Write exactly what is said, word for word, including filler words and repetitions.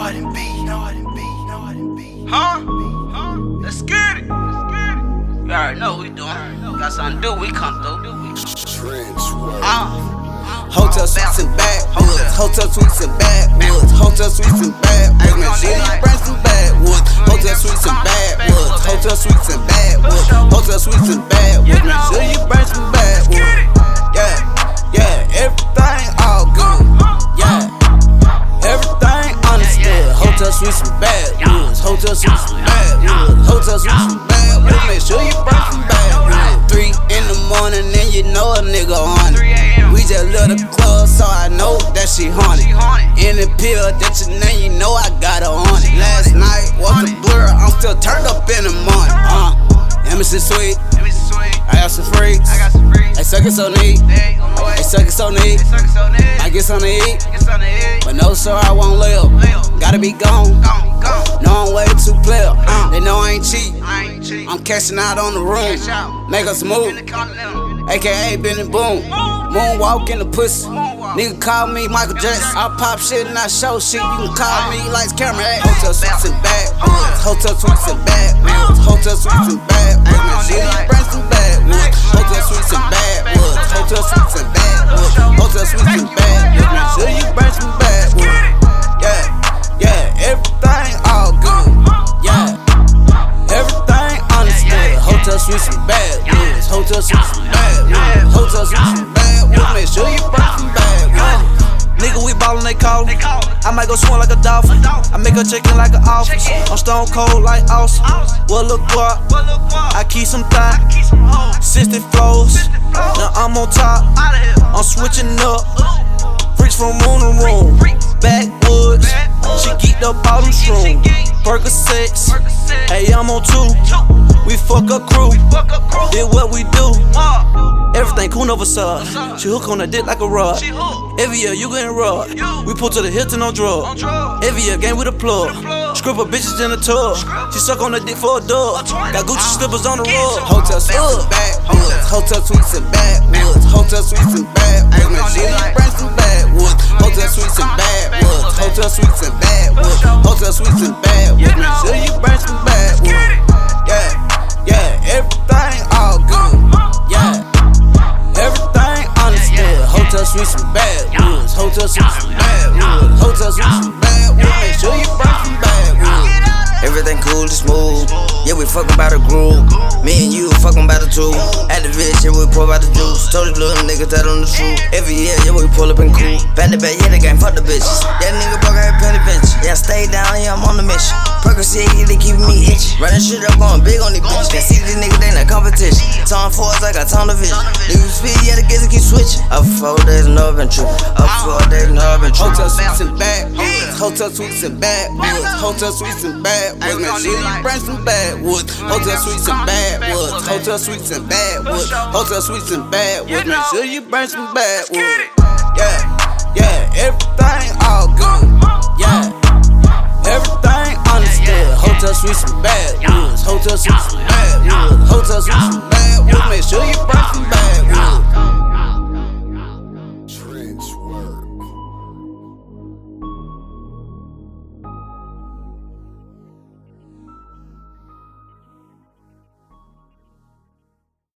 I didn't be, no, I didn't be, no, I didn't be. Huh? Huh? Let's get it. Let's get it. You already know what we doing. Got something to do, we come through. Uh. Hotel suites and backwoods, hotel suites and backwoods, hotel suites and backwoods. Make sure you bring some backwoods. Hotel suites and backwoods, hotel suites and backwoods, hotel suites and backwoods. Make sure you bring some backwoods. Yeah, yeah, everything all good. Yeah, everything understood. Hotel suites and backwoods, hotel suites and backwoods, hotel suites and backwoods. Make sure you bring some backwoods. Three in the morning and you know a nigga on it. We just love the club, so I know that she haunted. In the pill, that your name, you know I got her on it. Last night was a blur, I'm still turned up in the morning. Uh, Emerson Sweet, I got some freaks. They suck it so neat, they suck it so neat. I get something to eat, but no sir, I won't live. Gotta be gone, no I'm way too player. Uh, they know I ain't cheap, I'm cashing out on the room. Make us move, A K A Benny Boom. Moonwalk in the pussy. Nigga call me Michael Jackson. I pop shit and I show shit. You can call me lights, camera, hey. Hotel suites and backwoods. Hotel suites and backwoods. Hotel suites and backwoods. Make sure you bring some backwoods. Hotel suites and backwoods. Hotel suites and backwoods. Hotel suites and backwoods. Make sure you bring some backwoods. Yeah, yeah, everything all good. Yeah, everything understood. Hotel suites and backwoods. Hotel suites and backwoods. Hotel suites and backwoods. Make sure you bring some backwoods. Nigga, we ballin', they callin'. I might go swim like a dolphin. I make her chicken like an office. I'm stone cold like Austin. Well, look what I keep some thigh. sixty flows. Now I'm on top. I'm switching up. Freaks from room to room. Backwoods. She geeked up all them shrooms. Percocets. Hey, I'm on two. We fuck a crew. Did what we do. Everything cool over side. She hook on that dick like a rod. Every year you getting robbed. We pull to the Hilton on drugs. Every year game with a plug. Script her bitches in the tub. She suck on the dick for a dub. Got Gucci slippers on the rug. Hotel suites and backwoods. Hotel suites and backwoods. Hotel suites and backwoods. Make sure you bring some backwoods. Hotel suites and backwoods. Hotel suites and backwoods. Hotel suites and backwoods. Make sure you bring some backwoods. Yeah, yeah, everything all good. Yeah. Everything understood. Hotel suites and backwoods. Hotel suites and backwoods. Hotel suites and backwoods. Make sure you bring some backwoods. Everything cool and smooth. Yeah, we fucking by the groove. Me and you fucking by the two. At the bitch, yeah, we pour by the juice. Told the little niggas that on the truth. Every year, yeah, we pull up and cool. Back to back, yeah, the game, fuck the bitches. That nigga broke out penny bench. Yeah, I stay down, yeah, I'm on the mission. Percocet, yeah, they keeping me itchy. Running shit up, going big on these bitches. Can't see these niggas, they not competition. Time for us, I got time to vision. Niggas speed, yeah, the kids keep switching. Up for four days, no, I've been tripping. Up for four days, no, I've been tripping. Hotel suites and backwoods. Hotel suites and backwoods. Hotel suites and backwoods. Make sure you bring some backwoods. Hotel suites and backwoods. Hotel suites and backwoods. Hotel suites and backwoods. Make sure you bring some backwoods. Yeah, yeah, everything all good. Yeah, everything understood. Hotel suites and backwoods. Hotel suites and backwoods. Hotel suites and backwoods. Make sure you bring some backwoods.